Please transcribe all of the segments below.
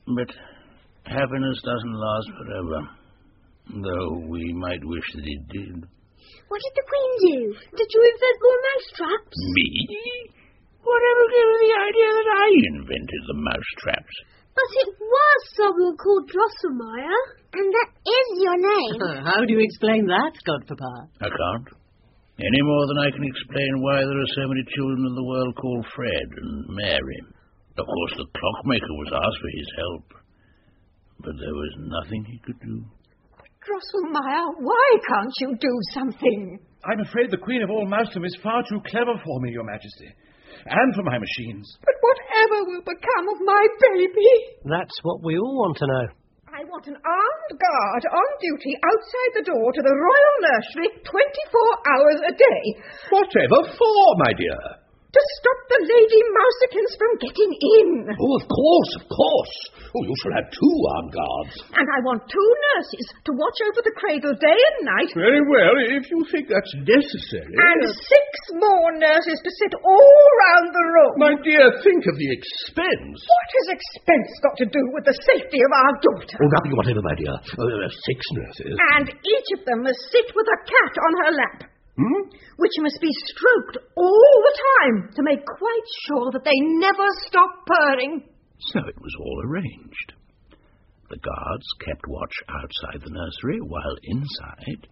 But happiness doesn't last forever, though we might wish that it did. What did the Queen do? Did you invent more mousetraps? Me? Whatever gave her the idea that I invented the mousetraps? But it was someone called Drosselmeyer. And that is your name. How do you explain that, Godpapa? I can't. Any more than I can explain why there are so many children in the world called Fred and Mary. Of course, the clockmaker was asked for his help, but there was nothing he could do. Drosselmeyer, why can't you do something? I'm afraid the Queen of all Mousedom is far too clever for me, Your Majesty, and for my machines. But whatever will become of my baby? That's what we all want to know. I want an armed guard on duty outside the door to the royal nursery 24 hours a day. Whatever for, my dear? To stop the Lady Mousekins from getting in. Oh, of course, of course. Oh, you shall have 2 armed guards. And I want 2 nurses to watch over the cradle day and night. Very well, if you think that's necessary. And 6 more nurses to sit all round the room. My dear, think of the expense. What has expense got to do with the safety of our daughter? Oh, nothing whatever, my dear. 6 nurses. And each of them must sit with a cat on her lap. Which must be stroked all the time to make quite sure that they never stop purring. So it was all arranged. The guards kept watch outside the nursery, while inside...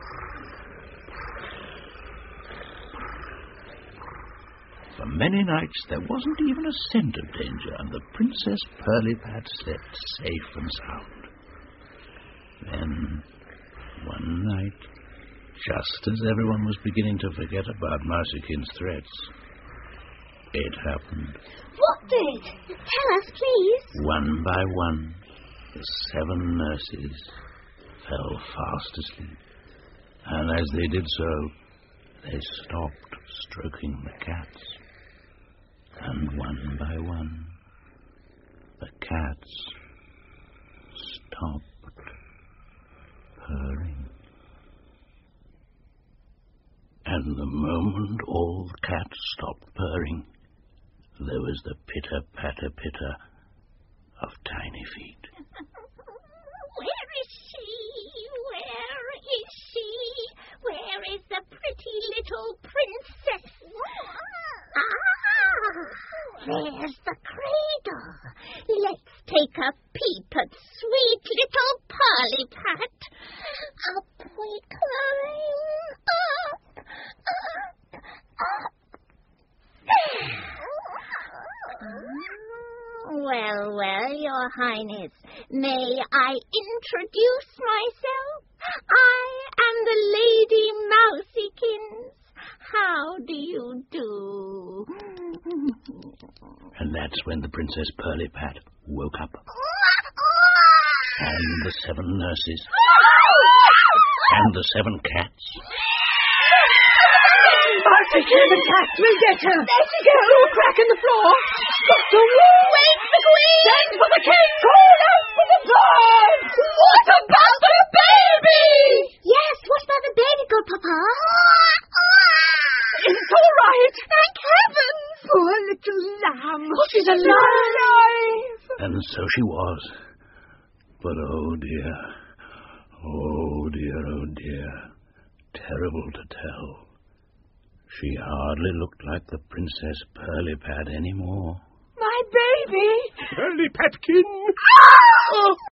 For many nights there wasn't even a scent of danger, and the Princess Pirlipat slept safe and sound. Then, one night, just as everyone was beginning to forget about Mousekins' threats, it happened. What did? Tell us, please. One by one, the 7 nurses fell fast asleep. And as they did so, they stopped stroking the cats. And one by one, the cats stopped purring. And the moment all the cats stopped purring, there was the pitter-patter-pitter of tiny feet. Where is she? Where is she? Where is the pretty little princess? There's the cradle. Let's take a peep at sweet little Pirlipat. Up we climb. Up. Well, Your Highness, may I introduce myself? I am the Lady Mousekins. How do you do? And that's when the Princess Pirlipat woke up. And the 7 nurses. And the 7 cats. Mousekin, the cats will get her. There she goes. Through a crack in the floor. Doctor, Wake the Queen! send for the king. Call out for the birds. What about the baby? Yes, what about the baby, Godpapa? It's all right. Thank heaven! Poor little lamb. Oh, she's alive. And so she was. But oh dear. Oh dear, oh dear. Terrible to tell. She hardly looked like the Princess Pirlipat anymore. My baby. Pirlipatkin! Oh!